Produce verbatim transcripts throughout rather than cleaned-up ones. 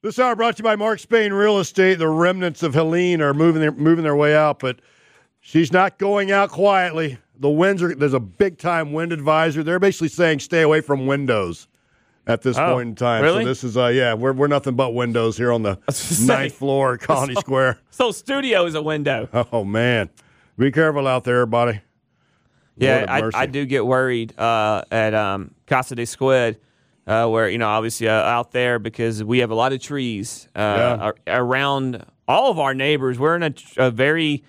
This hour brought to you by Mark Spain Real Estate. The remnants of Helene are moving their, moving their way out, but she's not going out quietly. The winds are, there's a big-time wind advisory. They're basically saying stay away from windows at this oh, point in time. Really? So this is, uh, yeah, we're we're nothing but windows here on the ninth floor, Colony so, Square. So studio is a window. Oh, man. Be careful out there, everybody. Yeah, I, I do get worried uh, at um, Casa de Squid, uh, where, you know, obviously uh, out there because we have a lot of trees uh, Yeah. ar- around all of our neighbors. We're in a, a very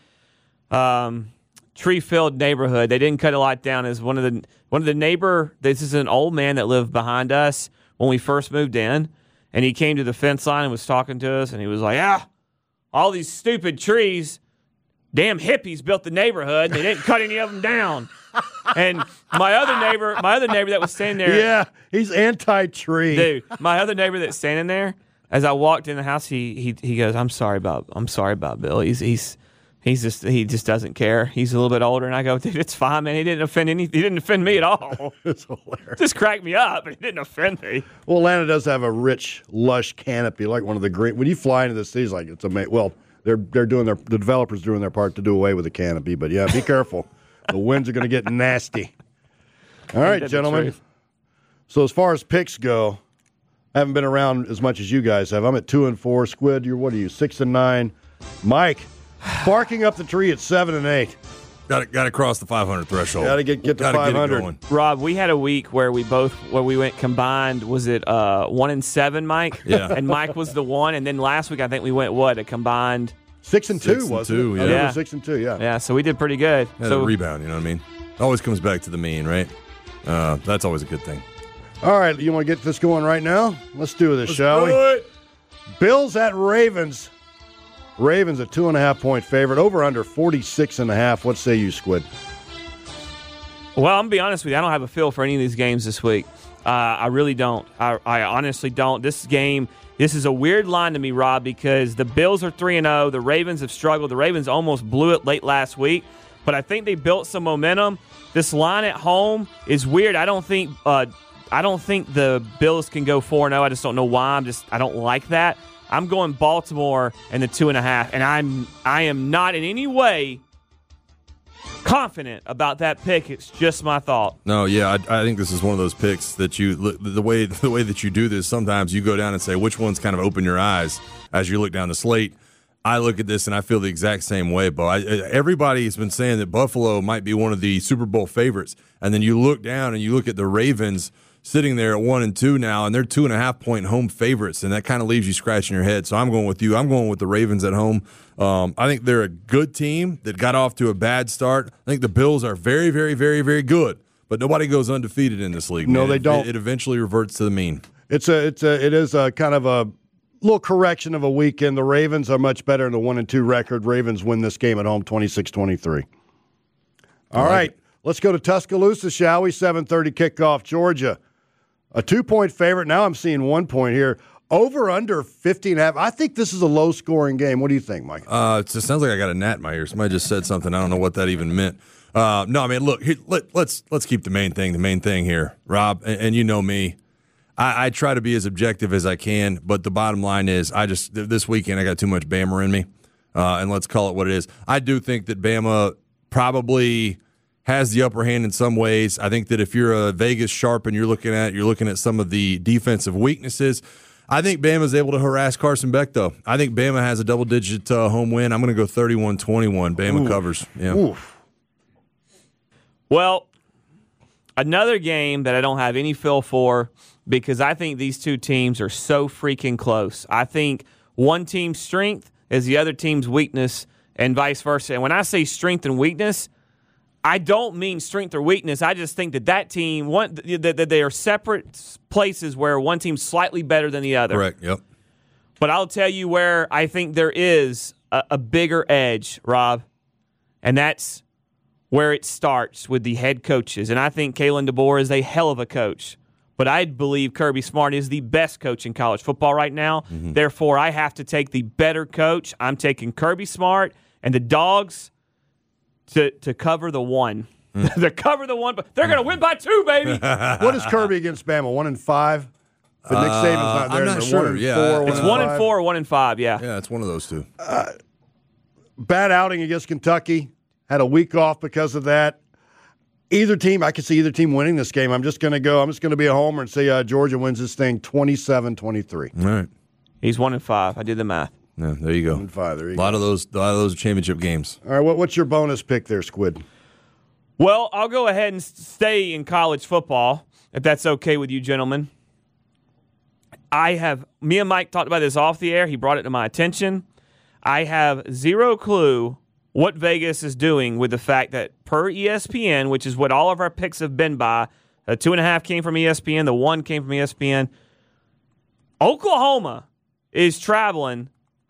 um, tree-filled neighborhood. They didn't cut a lot down. As one of the one of the neighbor, this is an old man that lived behind us when we first moved in, and he came to the fence line and was talking to us, and he was like, "Ah, all these stupid trees." Damn hippies built the neighborhood, and they didn't cut any of them down. And my other neighbor, my other neighbor that was standing there. Yeah, he's anti-tree. Dude, my other neighbor that's standing there, as I walked in the house, he he he goes, I'm sorry about I'm sorry about Bill. He's he's he's just he just doesn't care. He's a little bit older, and I go, dude, it's fine, man. He didn't offend any he didn't offend me at all. It's hilarious. Just cracked me up, but he didn't offend me. Well, Atlanta does have a rich, lush canopy, like one of the great. When you fly into the cities, like it's amazing. Well, they're they're doing their the developers doing their part to do away with the canopy, but yeah, be careful. The winds are going to get nasty. All right, gentlemen. So as far as picks go, I haven't been around as much as you guys have. I'm at two and four. Squid, you're what are you? Six and nine. Mike, barking up the tree at seven and eight. Got to got to cross the five hundred threshold. Got to get get to Gotta five get it hundred. going. Rob, we had a week where we both where we went combined. Was it uh, one and seven, Mike? Yeah. And Mike was the one. And then last week I think we went what a combined Six and Six two, and wasn't two, it? yeah. I think it Yeah. was six and two. Yeah. yeah. So we did pretty good. Had so a rebound, you know what I mean? Always comes back to the mean, right? Uh, that's always a good thing. All right, you want to get this going right now? Let's do this, shall we? Bills at Ravens. Ravens a two and a half point favorite. Over under forty-six and a half. What say you, Squid? Well, I'm gonna be honest with you. I don't have a feel for any of these games this week. Uh, I really don't. I, I honestly don't. This game, this is a weird line to me, Rob, because the Bills are three and zero. The Ravens have struggled. The Ravens almost blew it late last week, but I think they built some momentum. This line at home is weird. I don't think. Uh, I don't think the Bills can go four and zero. I just don't know why. I'm just. I don't like that. I'm going Baltimore and the two and a half, and I'm. I am not in any way confident about that pick. It's just my thought. No, yeah, I, I think this is one of those picks that you the way the way that you do this. Sometimes you go down and say which ones kind of open your eyes as you look down the slate. I look at this and I feel the exact same way, Bo. I, everybody's been saying that Buffalo might be one of the Super Bowl favorites, and then you look down and you look at the Ravens sitting there at one and two now, and they're two and a half point home favorites, and that kind of leaves you scratching your head. So I'm going with you. I'm going with the Ravens at home. Um, I think they're a good team that got off to a bad start. I think the Bills are very, very, very, very good, but nobody goes undefeated in this league. No, man. they don't. It, it eventually reverts to the mean. It's a, it's a, it is a kind of a little correction of a weekend. The Ravens are much better in the one and two record. Ravens win this game at home, twenty-six twenty-three. All like right, it. let's go to Tuscaloosa, shall we? seven thirty kickoff, Georgia. A two-point favorite. Now I'm seeing one point here. Over under fifty and a half. I think this is a low-scoring game. What do you think, Mike? Uh, it just sounds like I got a gnat in my ear. Somebody just said something. I don't know what that even meant. Uh, no, I mean, look, here, let, let's let's keep the main thing the main thing here, Rob. And, and you know me, I, I try to be as objective as I can. But the bottom line is, I just this weekend I got too much Bama in me, uh, and let's call it what it is. I do think that Bama probably has the upper hand in some ways. I think that if you're a Vegas sharp and you're looking at you're looking at some of the defensive weaknesses. I think Bama's able to harass Carson Beck, though. I think Bama has a double-digit uh, home win. I'm going to go thirty-one twenty-one. Bama Ooh. covers. Yeah. Oof. Well, another game that I don't have any feel for because I think these two teams are so freaking close. I think one team's strength is the other team's weakness and vice versa. And when I say strength and weakness, I don't mean strength or weakness. I just think that that team, one, that, that they are separate places where one team's slightly better than the other. Correct, yep. But I'll tell you where I think there is a, a bigger edge, Rob, and that's where it starts with the head coaches. And I think Kalen DeBoer is a hell of a coach. But I believe Kirby Smart is the best coach in college football right now. Mm-hmm. Therefore, I have to take the better coach. I'm taking Kirby Smart and the Dogs to to cover the one. Mm. to cover the one, but they're going to win by two, baby. What is Kirby against Bama? One and five? But Nick Saban's not Uh, there. I'm not They're sure. One and Yeah, four, It's and one and five. four, one and five. Yeah. Yeah, it's one of those two. Bad outing against Kentucky. Had a week off because of that. Either team, I could see either team winning this game. I'm just going to go. I'm just going to be a homer and say uh, Georgia wins this thing twenty-seven twenty-three. All right. He's one and five. I did the math. Yeah, there you go. One and five. There you a lot go. of those, a lot of those championship games. All right, what, what's your bonus pick there, Squid? Well, I'll go ahead and stay in college football, if that's okay with you, gentlemen. I have, me and Mike talked about this off the air. He brought it to my attention. I have zero clue what Vegas is doing with the fact that per E S P N, which is what all of our picks have been by, a two and a half came from E S P N, the one came from E S P N. Oklahoma is traveling,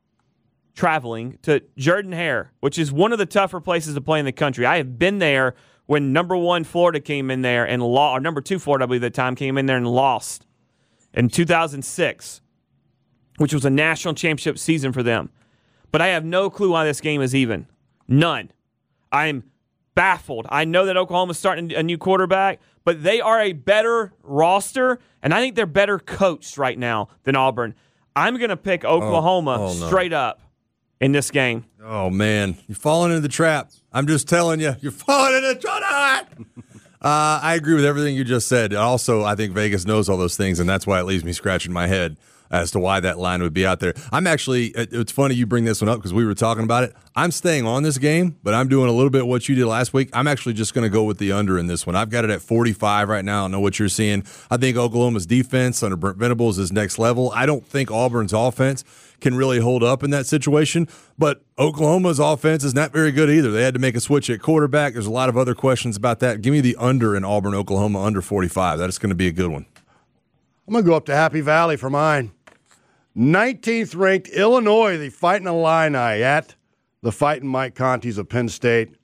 traveling to Jordan-Hare, which is one of the tougher places to play in the country. I have been there when number one Florida came in there and lost, or number two Florida, I believe, at the time came in there and lost in two thousand six, which was a national championship season for them. But I have no clue why this game is even. None. I'm baffled. I know that Oklahoma's starting a new quarterback, but they are a better roster, and I think they're better coached right now than Auburn. I'm going to pick Oklahoma oh, no. straight up in this game. Oh, man. You're falling into the trap. I'm just telling you. You're falling into the trap. uh, I agree with everything you just said. Also, I think Vegas knows all those things, and that's why it leaves me scratching my head as to why that line would be out there. I'm actually, it's funny you bring this one up because we were talking about it. I'm staying on this game, but I'm doing a little bit what you did last week. I'm actually just going to go with the under in this one. I've got it at forty-five right now. I don't know what you're seeing. I think Oklahoma's defense under Brent Venables is next level. I don't think Auburn's offense can really hold up in that situation, but Oklahoma's offense is not very good either. They had to make a switch at quarterback. There's a lot of other questions about that. Give me the under in Auburn, Oklahoma, under forty-five. That's going to be a good one. I'm going to go up to Happy Valley for mine. nineteenth ranked Illinois, the Fighting Illini at the Fighting Mike Contis of Penn State.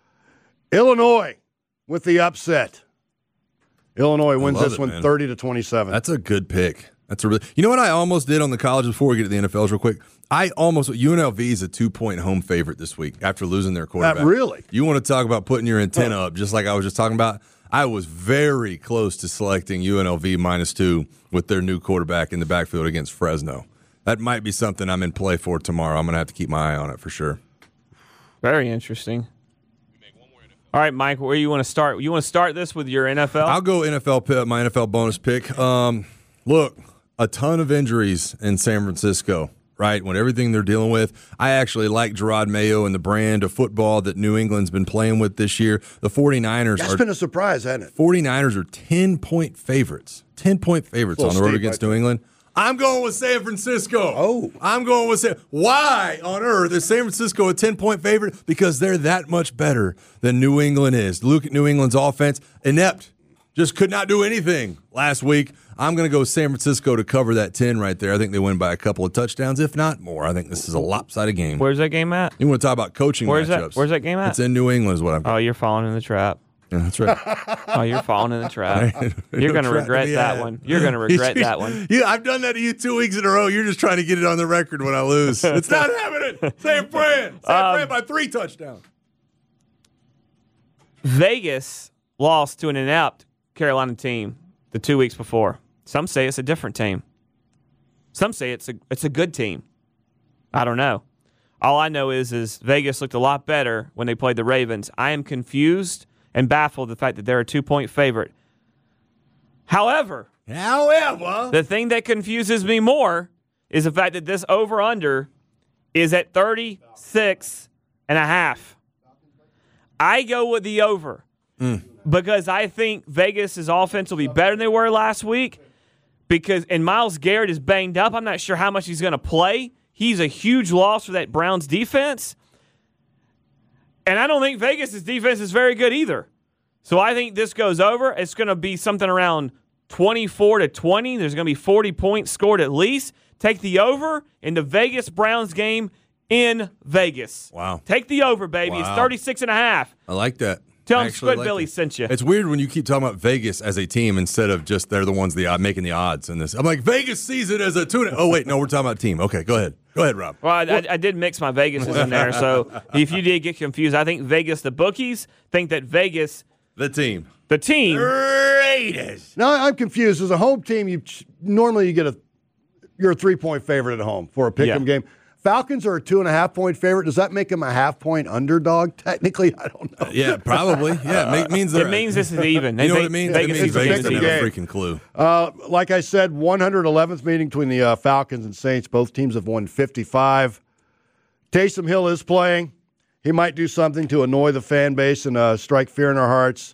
Illinois with the upset. Illinois wins love this it, one man. thirty to twenty-seven. That's a good pick. That's a really. You know what I almost did on the college before we get to the N F Ls real quick? I almost U N L V is a two-point home favorite this week after losing their quarterback. That really? You want to talk about putting your antenna up, just like I was just talking about? I was very close to selecting U N L V minus two with their new quarterback in the backfield against Fresno. That might be something I'm in play for tomorrow. I'm going to have to keep my eye on it for sure. Very interesting. All right, Mike, where you want to start? You want to start this with your N F L? I'll go N F L pick, my N F L bonus pick. Um, look, a ton of injuries in San Francisco, right? When everything they're dealing with. I actually like Gerard Mayo and the brand of football that New England's been playing with this year. The 49ers That's are been a surprise, hasn't it? 49ers are ten-point favorites. ten-point favorites on the road steep, against I New think. England. I'm going with San Francisco. Oh. I'm going with San Why on earth is San Francisco a ten-point favorite? Because they're that much better than New England is. Look at New England's offense. Inept. Just could not do anything last week. I'm going to go San Francisco to cover that ten right there. I think they win by a couple of touchdowns, if not more. I think this is a lopsided game. Where's that game at? You want to talk about coaching Where's matchups. that? Where's that game at? It's in New England is what I'm Oh, you're falling in the trap. Yeah, that's right. Oh, you're falling in the trap. You're going to Trap regret me that out. one. You're going to regret that one. Yeah, I've done that to you two weeks in a row. You're just trying to get it on the record when I lose. It's not happening. San Fran. San Um, Fran by three touchdowns. Vegas lost to an inept Carolina team the two weeks before. Some say it's a different team. Some say it's a it's a good team. I don't know. All I know is is Vegas looked a lot better when they played the Ravens. I am confused and baffled at the fact that they're a two-point favorite. However, However, the thing that confuses me more is the fact that this over-under is at thirty-six and a half. I go with the over because I think Vegas' offense will be better than they were last week because and Myles Garrett is banged up. I'm not sure how much he's going to play. He's a huge loss for that Browns defense. And I don't think Vegas' defense is very good either. So I think this goes over. It's going to be something around twenty-four to twenty. There's going to be forty points scored at least. Take the over in the Vegas Browns game in Vegas. Wow. Take the over, baby. It's Wow. thirty-six and a half. I like that. Tell I him actually Squid like Billy it. sent you. It's weird when you keep talking about Vegas as a team instead of just they're the ones the odd, making the odds in this. I'm like, Vegas sees it as a tuna. Oh, wait, no, we're talking about team. Okay, go ahead. Go ahead, Rob. Well, I, I, I did mix my Vegas in there, so if you did get confused, I think Vegas, the bookies, think that Vegas The team. The team. Raiders. Now I'm confused. As a home team, you normally you get a you're a three point favorite at home for a pick'em Yeah. game. Falcons are a two and a half point favorite. Does that make them a half point underdog? Technically, I don't know. Yeah, probably. Yeah, it means they're. It means this is even. You know They- what it means? Vegas it means is Vegas even. doesn't have a game. freaking clue. Uh, like I said, one hundred eleventh meeting between the uh, Falcons and Saints. Both teams have won fifty-five. Taysom Hill is playing. He might do something to annoy the fan base and uh, strike fear in our hearts.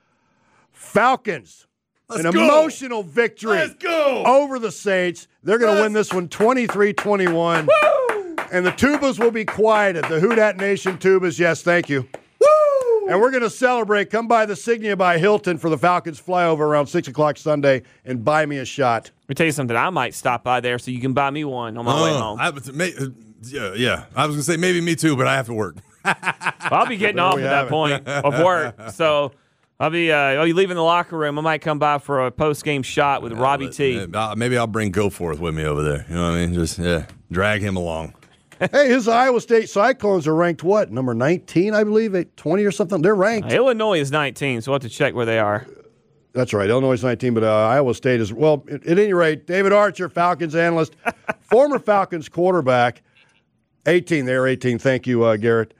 Falcons, Let's an go. emotional victory Let's go. over the Saints. They're going to Let's- win this one twenty-three twenty-one. And the tubas will be quieted. The Who Dat Nation tubas, yes, thank you. Woo! And we're going to celebrate. Come by the Signia by Hilton for the Falcons flyover around six o'clock Sunday and buy me a shot. Let me tell you something. I might stop by there so you can buy me one on my way Uh, home. I, was- may, uh, yeah, yeah. I was going to say maybe me too, but I have to work. Well, I'll be getting There off we at that have it. point of work. So I'll be uh, I'll be leaving the locker room. I might come by for a post game shot with Robbie But, T. uh, Maybe I'll bring Goforth with me over there. You know what I mean? Just yeah, drag him along. Hey, his Iowa State Cyclones are ranked what? Number nineteen, I believe, at twenty or something. They're ranked. Illinois is nineteen, so we'll have to check where they are. That's right. Illinois is nineteen, but uh, Iowa State is, well, at, at any rate, David Archer, Falcons analyst, former Falcons quarterback, eighteen. They're eighteen. Thank you, uh, Garrett.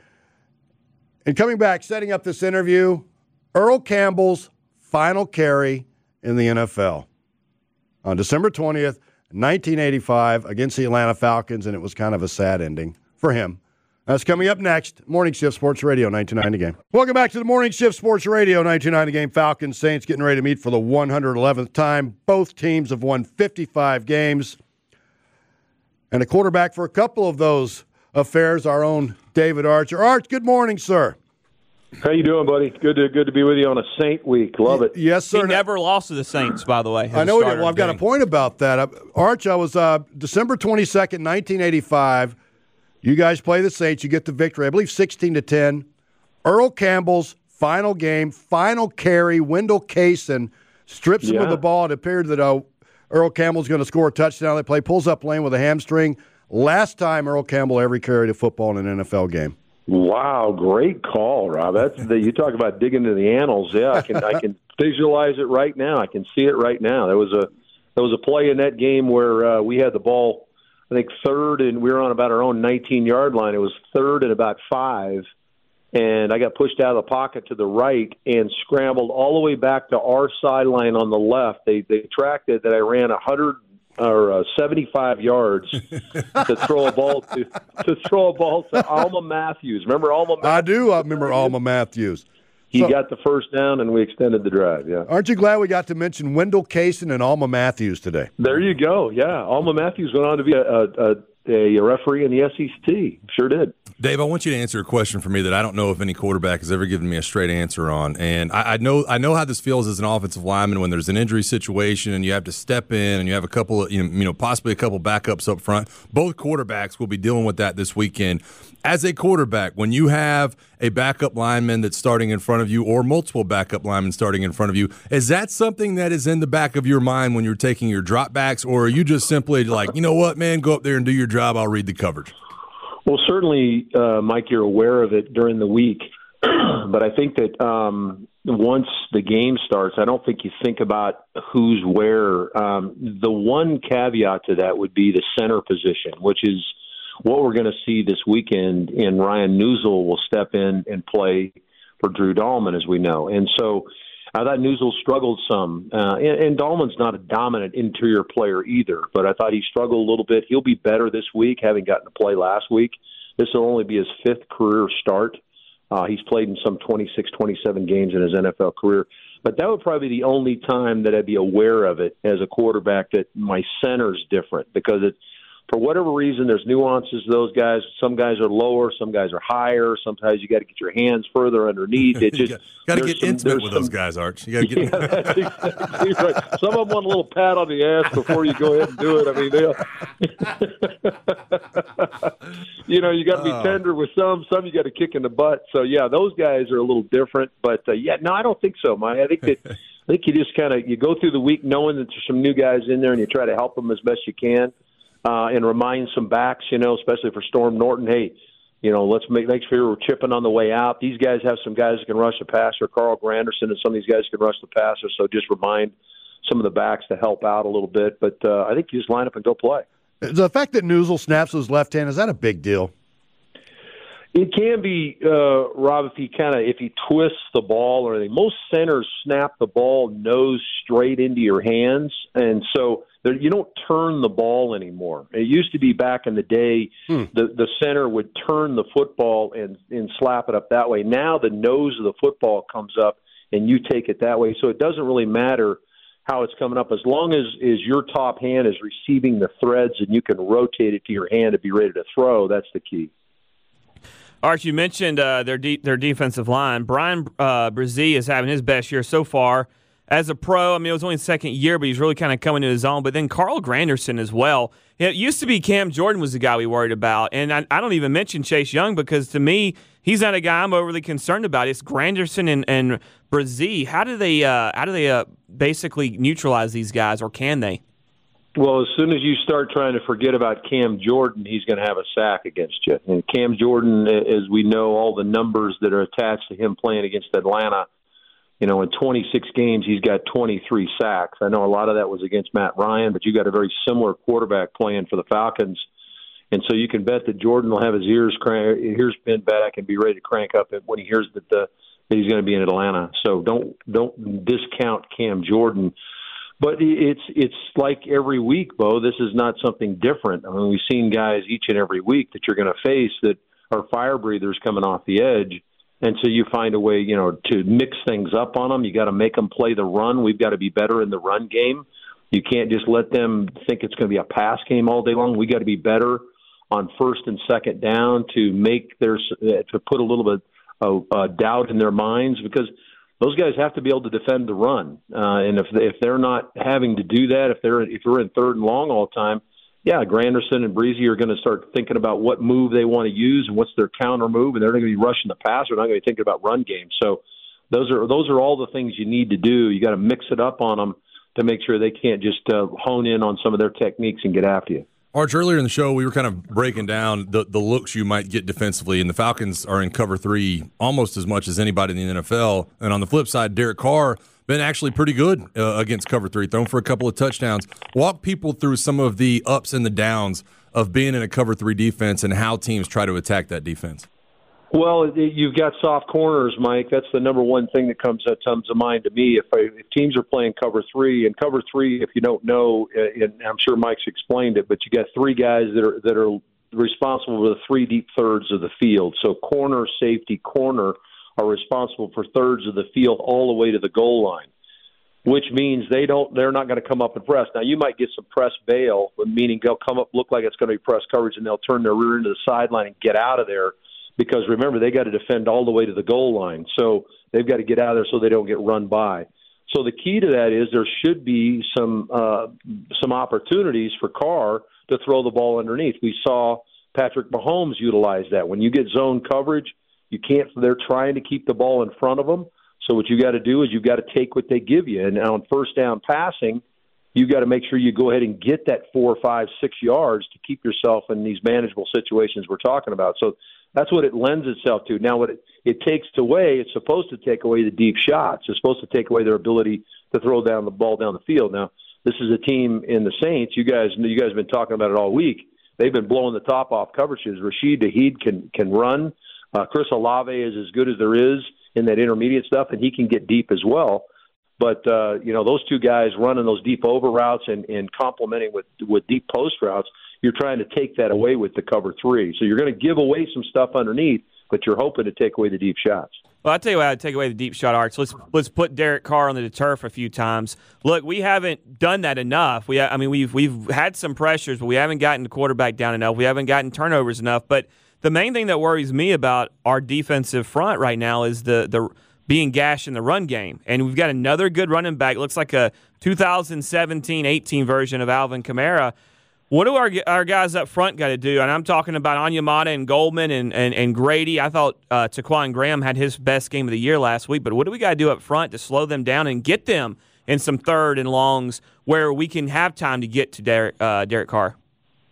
And coming back, setting up this interview, Earl Campbell's final carry in the N F L on December twentieth, nineteen eighty-five, against the Atlanta Falcons, and it was kind of a sad ending for him. That's coming up next. Morning Shift Sports Radio, ninety-two point nine The Game. Welcome back to the Morning Shift Sports Radio, ninety-two point nine The Game. Falcons, Saints getting ready to meet for the one hundred eleventh time. Both teams have won fifty-five games. And a quarterback for a couple of those affairs, our own David Archer. Arch, good morning, sir. How you doing, buddy? Good to good to be with you on a Saint week. Love it. Yes, sir. He never lost to the Saints, by the way. as I a know he did. starter Well, I've got a game. point about that. Uh, Arch, I was uh, December twenty-second, nineteen eighty-five. You guys play the Saints. You get the victory, I believe sixteen to ten. Earl Campbell's final game, final carry. Wendell Kaysen strips him Yeah. of the ball. It appeared that uh, Earl Campbell's going to score a touchdown. They play, pulls up lane with a hamstring. Last time Earl Campbell ever carried a football in an N F L game. Wow, great call, Rob. That's the, you talk about digging into the annals. Yeah, I can I can visualize it right now. I can see it right now. There was a there was a play in that game where uh, we had the ball, I think third, and we were on about our own nineteen yard line. It was third and about five, and I got pushed out of the pocket to the right and scrambled all the way back to our sideline on the left. They they tracked it that I ran a hundred or uh, seventy-five yards to throw a ball to, to throw a ball to Alma Matthews. Remember Alma Matthews? I do. I remember Alma Matthews. He So- got the first down, and we extended the drive. Yeah, Aren't you glad we got to mention Wendell Kaysen and Alma Matthews today? there you go. Yeah, Alma Matthews went on to be a a, a, a referee in the S E C. Sure did. Dave, I want you to answer a question for me that I don't know if any quarterback has ever given me a straight answer on. And I, I know I know how this feels as an offensive lineman when there's an injury situation and you have to step in and you have a couple of, you know, you know possibly a couple backups up front. Both quarterbacks will be dealing with that this weekend. As a quarterback, when you have a backup lineman that's starting in front of you or multiple backup linemen starting in front of you, is that something that is in the back of your mind when you're taking your dropbacks, or are you just simply like, you know what, man, go up there and do your job, I'll read the coverage? Well, certainly, uh, Mike, you're aware of it during the week, but I think that um, once the game starts, I don't think you think about who's where. Um, the one caveat to that would be the center position, which is what we're going to see this weekend. And Ryan Newsel will step in and play for Drew Dahlman, as we know. And so I thought Newsel struggled some, uh, and, and Dahlman's not a dominant interior player either, but I thought he struggled a little bit. He'll be better this week, having gotten to play last week. This will only be his fifth career start. Uh, he's played in some twenty-six, twenty-seven games in his N F L career. But that would probably be the only time that I'd be aware of it as a quarterback, that my center's different, because it, for whatever reason, there's nuances to those guys. Some guys are lower, some guys are higher. Sometimes you got to get your hands further underneath. It just got to there's get some- intimate there's with some- those guys, Arch. You got to get. Yeah, that's exactly right. Some of them want a little pat on the ass before you go ahead and do it. I mean, they'll, you know, you got to be Oh. tender with some. Some you got to kick in the butt. So yeah, those guys are a little different. But uh, yeah, no, I don't think so, Mike. I think that I think you just kind of you go through the week knowing that there's some new guys in there, and you try to help them as best you can, uh, and remind some backs, you know, especially for Storm Norton. Hey, You know, let's make, make sure we're chipping on the way out. These guys have some guys that can rush the passer. Carl Granderson and some of these guys can rush the passer. So just remind some of the backs to help out a little bit. But uh, I think you just line up and go play. The fact that Newsel snaps with his left hand, is that a big deal? It can be, uh, Rob, if he kind of if he twists the ball or anything. Most centers snap the ball nose straight into your hands, and so there, you don't turn the ball anymore. It used to be back in the day, hmm. the the center would turn the football and and slap it up that way. Now the nose of the football comes up, and you take it that way. So it doesn't really matter how it's coming up as long as is your top hand is receiving the threads and you can rotate it to your hand to be ready to throw. That's the key. Art, you mentioned uh, their de- their defensive line. Bryan uh, Bresee is having his best year so far as a pro. I mean, it was only his second year, but he's really kind of coming to his own. But then Carl Granderson as well. It used to be Cam Jordan was the guy we worried about. And I, I don't even mention Chase Young because, to me, he's not a guy I'm overly concerned about. It's Granderson and, and Bresee. How do they, uh, how do they uh, basically neutralize these guys, or can they? Well, as soon as you start trying to forget about Cam Jordan, he's going to have a sack against you. And Cam Jordan, as we know, all the numbers that are attached to him playing against Atlanta, you know, in twenty-six games, he's got twenty-three sacks. I know a lot of that was against Matt Ryan, but you got a very similar quarterback playing for the Falcons. And so you can bet that Jordan will have his ears crank, ears pinned back and be ready to crank up when he hears that, the, that he's going to be in Atlanta. So don't don't discount Cam Jordan. But it's it's like every week, Bo. This is not something different. I mean, we've seen guys each and every week that you're going to face that are fire breathers coming off the edge, and so you find a way, you know, to mix things up on them. You got to make them play the run. We've got to be better in the run game. You can't just let them think it's going to be a pass game all day long. We got to be better on first and second down to make their to put a little bit of uh, doubt in their minds, because those guys have to be able to defend the run, uh, and if they, if they're not having to do that, if they're if they're in third and long all the time, yeah, Granderson and Bresee are going to start thinking about what move they want to use and what's their counter move, and they're going to be rushing the pass. They're not going to be thinking about run game. So those are those are all the things you need to do. You got to mix it up on them to make sure they can't just uh, hone in on some of their techniques and get after you. Arch, earlier in the show, we were kind of breaking down the, the looks you might get defensively, and the Falcons are in cover three almost as much as anybody in the N F L. And on the flip side, Derek Carr been actually pretty good uh, against cover three, thrown for a couple of touchdowns. Walk people through some of the ups and the downs of being in a cover three defense and how teams try to attack that defense. Well, you've got soft corners, Mike. That's the number one thing that comes that comes to mind to me. If, I, if teams are playing cover three, and cover three, if you don't know, and I'm sure Mike's explained it, but you got three guys that are that are responsible for the three deep thirds of the field. So corner, safety, corner are responsible for thirds of the field all the way to the goal line, which means they don't they're not going to come up and press. Now you might get some press bail, meaning they'll come up, look like it's going to be press coverage, and they'll turn their rear into the sideline and get out of there. Because remember, they got to defend all the way to the goal line. So they've got to get out of there so they don't get run by. So the key to that is there should be some uh, some opportunities for Carr to throw the ball underneath. We saw Patrick Mahomes utilize that. When you get zone coverage, you can't. They're trying to keep the ball in front of them. So what you got to do is you've got to take what they give you. And on first down passing, you got to make sure you go ahead and get that four, five, six yards to keep yourself in these manageable situations we're talking about. So that's what it lends itself to. Now, what it, it takes away, it's supposed to take away the deep shots. It's supposed to take away their ability to throw down the ball down the field. Now, this is a team in the Saints. You guys, you guys have been talking about it all week. They've been blowing the top off coverages. Rashid Shaheed can can run. Uh, Chris Olave is as good as there is in that intermediate stuff, and he can get deep as well. But, uh, you know, those two guys running those deep over routes and, and complementing with, with deep post routes, you're trying to take that away with the cover three. So you're going to give away some stuff underneath, but you're hoping to take away the deep shots. Well, I'll tell you what, I'd take away the deep shot, Arch. Let's let's put Derek Carr on the turf a few times. Look, we haven't done that enough. We, I mean, we've we've had some pressures, but we haven't gotten the quarterback down enough. We haven't gotten turnovers enough. But the main thing that worries me about our defensive front right now is the the being gashed in the run game. And we've got another good running back. It looks like a two thousand seventeen eighteen version of Alvin Kamara. What do our our guys up front got to do? And I'm talking about Onyemata and Goldman and, and, and Grady. I thought uh, Taquan Graham had his best game of the year last week. But what do we got to do up front to slow them down and get them in some third and longs where we can have time to get to Derek, uh, Derek Carr?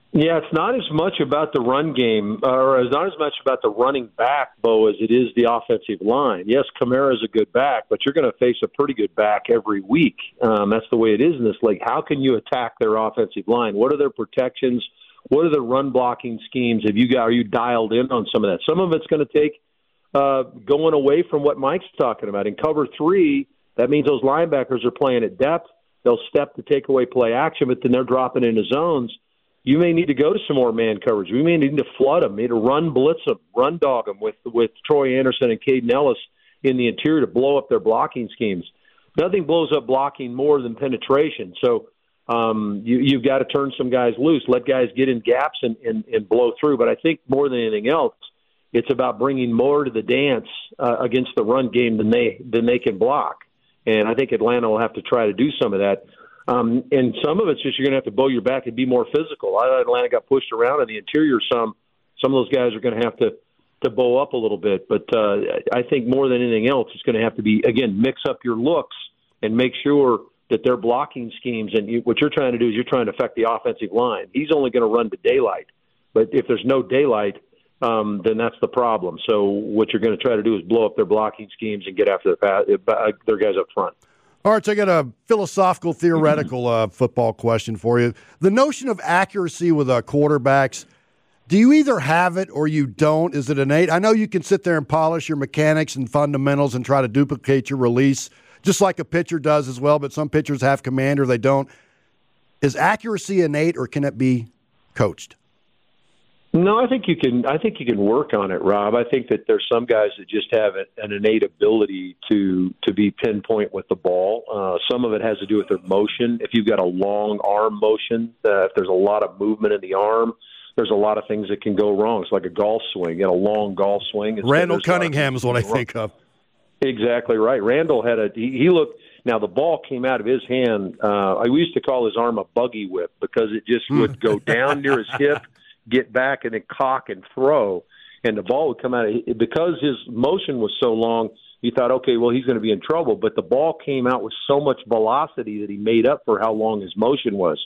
Yeah, it's not as much about the run game, or it's not as much about the running back, Bo, as it is the offensive line. Yes, Kamara's a good back, but you're going to face a pretty good back every week. Um, that's the way it is in this league. How can you attack their offensive line? What are their protections? What are the run blocking schemes? Have you got? Are you dialed in on some of that? Some of it's going to take uh, going away from what Mike's talking about. In cover three, that means those linebackers are playing at depth. They'll step to take away play action, but then they're dropping into zones. You may need to go to some more man coverage. We may need to flood them, need to run blitz them, run dog them with with Troy Anderson and Caden Ellis in the interior to blow up their blocking schemes. Nothing blows up blocking more than penetration. So um, you, you've got to turn some guys loose, let guys get in gaps and, and, and blow through. But I think more than anything else, it's about bringing more to the dance uh, against the run game than they than they can block. And I think Atlanta will have to try to do some of that. Um, and some of it's just you're going to have to bow your back and be more physical. I thought Atlanta got pushed around in the interior some. Some of those guys are going to have to, to bow up a little bit. But uh, I think more than anything else, it's going to have to be, again, mix up your looks and make sure that their blocking schemes, and you, what you're trying to do is you're trying to affect the offensive line. He's only going to run to daylight. But if there's no daylight, um, then that's the problem. So what you're going to try to do is blow up their blocking schemes and get after their, their guys up front. All right, so I got a philosophical, theoretical uh, football question for you. The notion of accuracy with uh, quarterbacks, do you either have it or you don't? Is it innate? I know you can sit there and polish your mechanics and fundamentals and try to duplicate your release, just like a pitcher does as well, but some pitchers have command or they don't. Is accuracy innate or can it be coached? No, I think you can. I think you can work on it, Rob. I think that there's some guys that just have an innate ability to to be pinpoint with the ball. Uh, some of it has to do with their motion. If you've got a long arm motion, uh, if there's a lot of movement in the arm, there's a lot of things that can go wrong. It's like a golf swing. You got a long golf swing. It's, Randall Cunningham is what I think of. Exactly right. Randall had a. He, he looked. Now the ball came out of his hand. Uh, I used to call his arm a buggy whip because it just would go down near his hip, get back, and then cock and throw, and the ball would come out. Of, because his motion was so long, you thought, okay, well, he's going to be in trouble. But the ball came out with so much velocity that he made up for how long his motion was.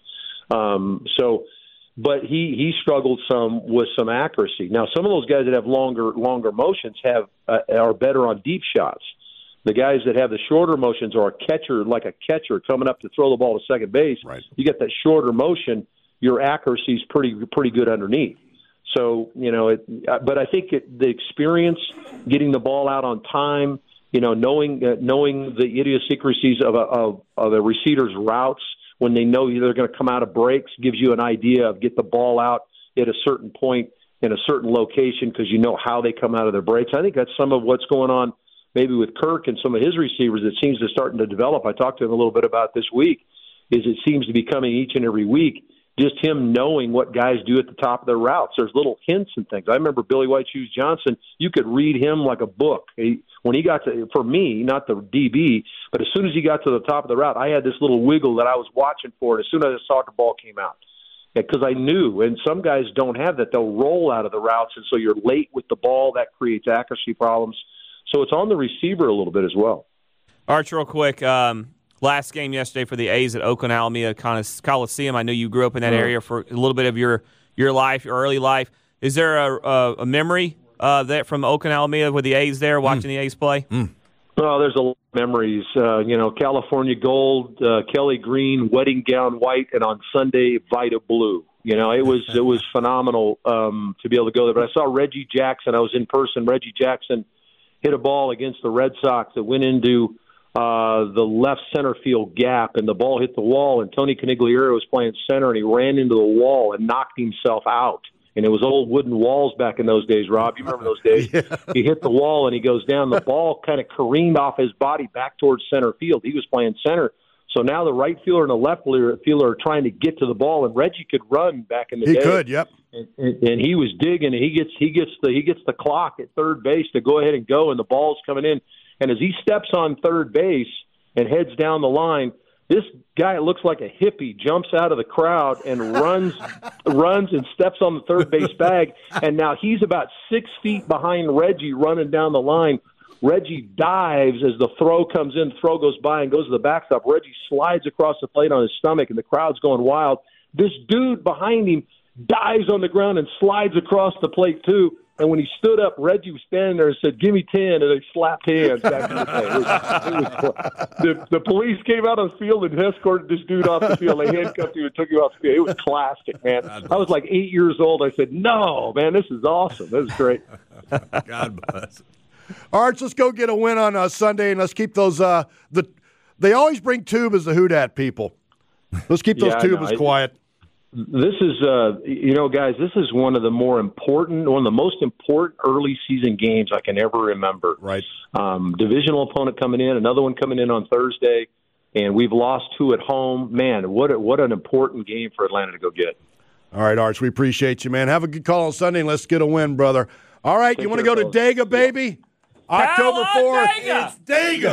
Um, so, but he he struggled some with some accuracy. Now, some of those guys that have longer longer motions have uh, are better on deep shots. The guys that have the shorter motions are a catcher, like a catcher coming up to throw the ball to second base. Right. You get that shorter motion, your accuracy is pretty pretty good underneath. So, you know, it, but I think it, the experience, getting the ball out on time, you know, knowing uh, knowing the idiosyncrasies of a, of, of a receiver's routes when they know they're going to come out of breaks gives you an idea of get the ball out at a certain point in a certain location because you know how they come out of their breaks. I think that's some of what's going on maybe with Kirk and some of his receivers that seems to starting to develop. I talked to him a little bit about this week, is it seems to be coming each and every week, just him knowing what guys do at the top of their routes. There's little hints and things. I remember Billy White Shoes Johnson, you could read him like a book. He, when he got to, for me, not the D B, but as soon as he got to the top of the route, I had this little wiggle that I was watching for, and as soon as I saw it, the ball came out. Because I knew, and some guys don't have that. They'll roll out of the routes, and so you're late with the ball. That creates accuracy problems. So it's on the receiver a little bit as well. Arch, real quick, um, last game yesterday for the A's at Oakland Alameda Coliseum. I know you grew up in that area for a little bit of your, your life, your early life. Is there a, a, a memory uh, that from Oakland Alameda with the A's there, watching mm. the A's play? Mm. Oh, there's a lot of memories. Uh, you know, California Gold, uh, Kelly Green, Wedding Gown White, and on Sunday, Vita Blue. You know, it was it was phenomenal um, to be able to go there. But I saw Reggie Jackson. I was in person. Reggie Jackson hit a ball against the Red Sox that went into uh, the left center field gap, and the ball hit the wall, and Tony Conigliere was playing center, and he ran into the wall and knocked himself out. And it was old wooden walls back in those days, Rob. You remember those days? Yeah. He hit the wall, and he goes down. The ball kind of careened off his body back towards center field. He was playing center. So now the right fielder and the left fielder are trying to get to the ball, and Reggie could run back in the he day. He could, yep. And, and, and he was digging. And he gets he gets the he gets the clock at third base to go ahead and go, and the ball's coming in. And as he steps on third base and heads down the line, this guy looks like a hippie jumps out of the crowd and runs runs and steps on the third base bag. And now he's about six feet behind Reggie running down the line. Reggie dives as the throw comes in, throw goes by and goes to the backstop. Reggie slides across the plate on his stomach, and the crowd's going wild. This dude behind him dives on the ground and slides across the plate too. And when he stood up, Reggie was standing there and said, "Give me ten," and they slapped hands. Back in the, day. It was, it was, the, the police came out on the field and escorted this dude off the field. They handcuffed him and took him off the field. It was classic, man. I was like eight years old. I said, "No, man, this is awesome. This is great." God bless. Arch, let's go get a win on uh, Sunday, and let's keep those. Uh, the they always bring tubas, the Houdat people. Let's keep those yeah, tubas no, quiet. This is, uh, you know, guys, this is one of the more important, one of the most important early season games I can ever remember. Right. Um, divisional opponent coming in, another one coming in on Thursday, and we've lost two at home. Man, what a, what an important game for Atlanta to go get. All right, Arch, we appreciate you, man. Have a good call on Sunday, and let's get a win, brother. All right, Take you want to go to Dega, baby? October fourth. Dega. It's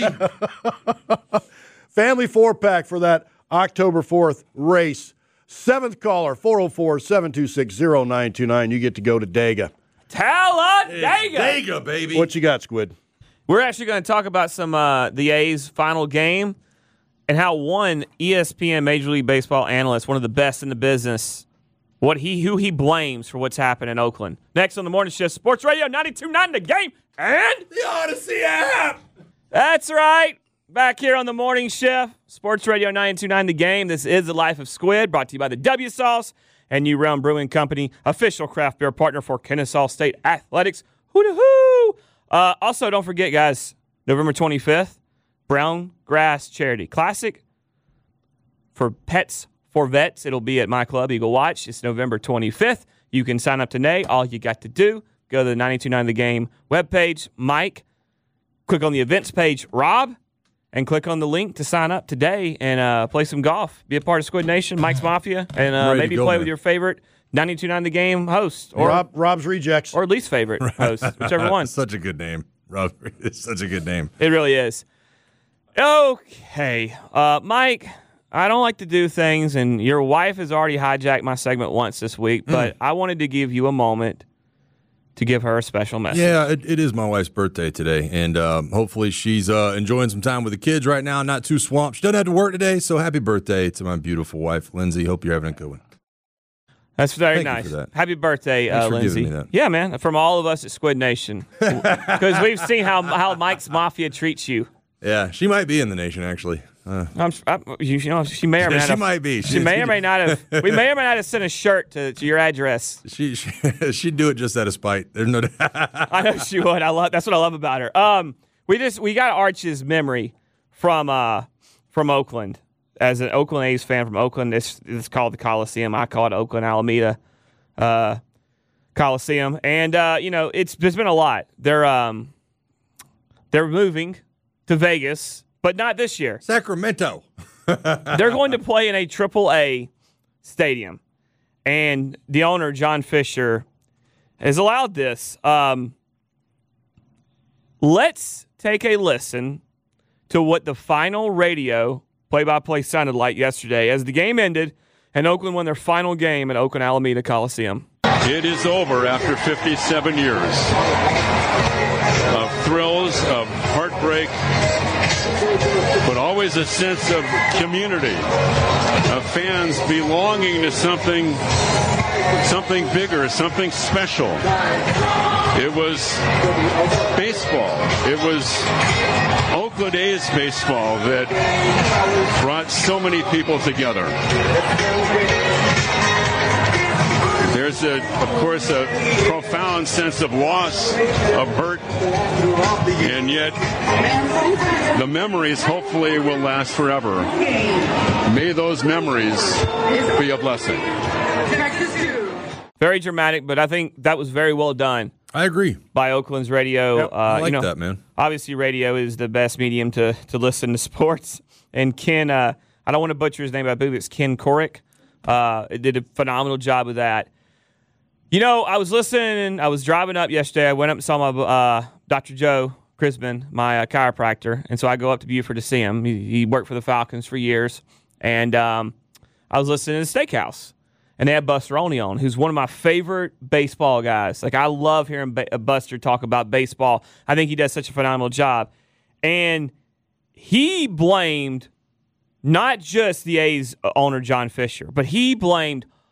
Dega, baby. Family four-pack for that October fourth race. Seventh caller, four oh four, seven two six, oh nine two nine. You get to go to Dega. Talladega. Dega, baby. What you got, Squid? We're actually going to talk about some uh, the A's final game and how one E S P N Major League Baseball analyst, one of the best in the business, what he who he blames for what's happened in Oakland. Next on the Morning Shift, Sports Radio ninety-two point nine The Game and The Odyssey app. That's right. Back here on the Morning Shift, Sports Radio ninety-two point nine The Game. This is The Life of Squid, brought to you by the W Sauce and New Realm Brewing Company, official craft beer partner for Kennesaw State Athletics. Hoo-doo-hoo! Uh, also, don't forget, guys, November twenty-fifth, Brown Grass Charity Classic for pets, for vets. It'll be at my club, Eagle Watch. It's November twenty-fifth. You can sign up today. All you got to do, go to the ninety-two point nine The Game webpage. Mike, click on the events page. Rob, and click on the link to sign up today and uh, play some golf. Be a part of Squid Nation, Mike's Mafia, and uh, maybe go, play man. with your favorite ninety-two point nine The Game host. Or, Rob, Rob's Rejects. or least favorite host, whichever one. Such a good name, Rob. It's such a good name. It really is. Okay. Uh, Mike, I don't like to do things, and your wife has already hijacked my segment once this week, but I wanted to give you a moment to give her a special message. Yeah, it, it is my wife's birthday today, and um, hopefully she's uh, enjoying some time with the kids right now, not too swamped. She doesn't have to work today, so happy birthday to my beautiful wife, Lindsay. Hope you're having a good one. That's very Thank you nice. for that. Happy birthday, Thanks uh, for Lindsay. giving me that. Yeah, man, from all of us at Squid Nation. Because we've seen how how Mike's Mafia treats you. Yeah, she might be in the nation, actually. Uh, I'm, I, you know, she may or may Yeah, not she have, might be. She, She- may or may not have. We may or may not have sent a shirt to, to your address. she, she she'd do it just out of spite. There's no. I know she would. I love. That's what I love about her. Um, we just we got Arch's memory from uh from Oakland. As an Oakland A's fan from Oakland, it's it's called the Coliseum. I call it Oakland Alameda uh, Coliseum, and uh, you know it's there's been a lot. They're um they're moving to Vegas, but not this year. Sacramento. They're going to play in a triple A stadium. And the owner, John Fisher, has allowed this. Um, let's take a listen to what the final radio play-by-play sounded like yesterday as the game ended and Oakland won their final game at Oakland Alameda Coliseum. It is over after fifty-seven years of thrills, of heartbreak, but always a sense of community, of fans belonging to something, something bigger, something special. It was baseball. It was Oakland A's baseball that brought so many people together. There's, a, of course, a profound sense of loss, of hurt, and yet the memories hopefully will last forever. May those memories be a blessing. Very dramatic, but I think that was very well done I agree. by Oakland's radio. Yep, uh, I like you know, that, man. Obviously, radio is the best medium to, to listen to sports. And Ken, uh, I don't want to butcher his name, but I believe it's Ken Korick. Uh, did a phenomenal job with that. You know, I was listening, I was driving up yesterday. I went up and saw my uh, Doctor Joe Crisman, my uh, chiropractor. And so I go up to Buford to see him. He, he worked for the Falcons for years. And um, I was listening to the Steakhouse. And they had Buster Olney on, who's one of my favorite baseball guys. Like, I love hearing ba- Buster talk about baseball. I think he does such a phenomenal job. And he blamed not just the A's owner, John Fisher, but he blamed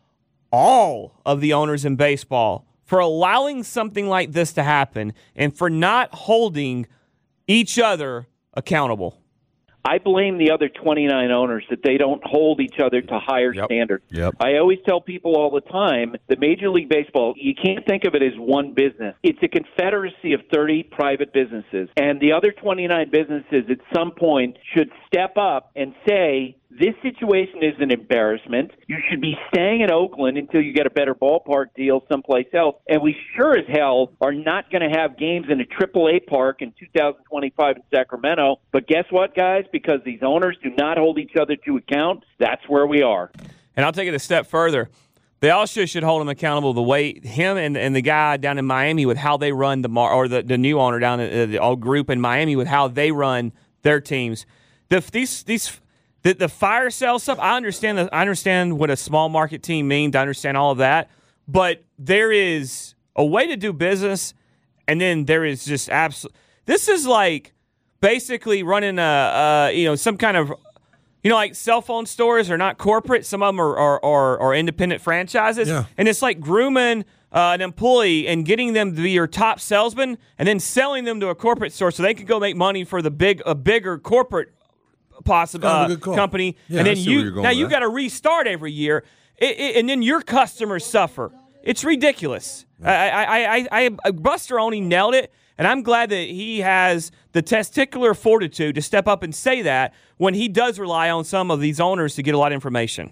all of the owners in baseball for allowing something like this to happen and for not holding each other accountable. I blame the other twenty-nine owners that they don't hold each other to higher Yep. standards. Yep. I always tell people all the time, the Major League Baseball, you can't think of it as one business. It's a confederacy of thirty private businesses. And the other twenty-nine businesses at some point should step up and say, this situation is an embarrassment. You should be staying in Oakland until you get a better ballpark deal someplace else. And we sure as hell are not going to have games in a triple A park in two thousand twenty-five in Sacramento. But guess what, guys? Because these owners do not hold each other to account, that's where we are. And I'll take it a step further. They also should hold him accountable the way him and, and the guy down in Miami with how they run the mar- or the, the new owner down in the old group in Miami with how they run their teams. The, these these the, the fire sale stuff. I understand that. I understand what a small market team means. I understand all of that. But there is a way to do business, and then there is just absolute. This is like basically running a, a you know some kind of. You know, like cell phone stores are not corporate. Some of them are, are, are, are independent franchises. Yeah. And it's like grooming uh, an employee and getting them to be your top salesman and then selling them to a corporate store so they can go make money for the big a bigger corporate possible Kind of a uh, good call. company. Yeah, and I then see where you you're going now with you that. got to restart every year, it, it, and then your customers suffer. It's ridiculous. I, I, I, I, I, Buster Olney nailed it. And I'm glad that he has the testicular fortitude to step up and say that when he does rely on some of these owners to get a lot of information.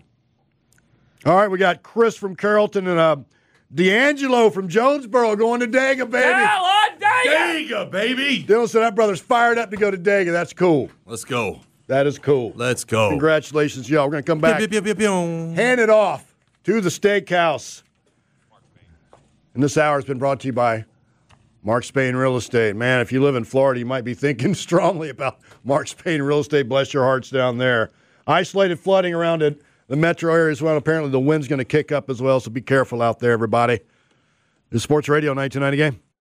All right, we got Chris from Carrollton and uh, D'Angelo from Jonesboro going to Dega, baby. Dega, baby. Dylan said that brother's fired up to go to Dega. That's cool. Let's go. That is cool. Let's go. Congratulations, y'all. We're going to come back. Pew, pew, pew, pew, pew. Hand it off to the steakhouse. And this hour has been brought to you by Mark Spain Real Estate. Man, if you live in Florida, you might be thinking strongly about Mark Spain Real Estate. Bless your hearts down there. Isolated flooding around it, the metro area as well. Apparently the wind's going to kick up as well, so be careful out there, everybody. This is Sports Radio nineteen ninety Game.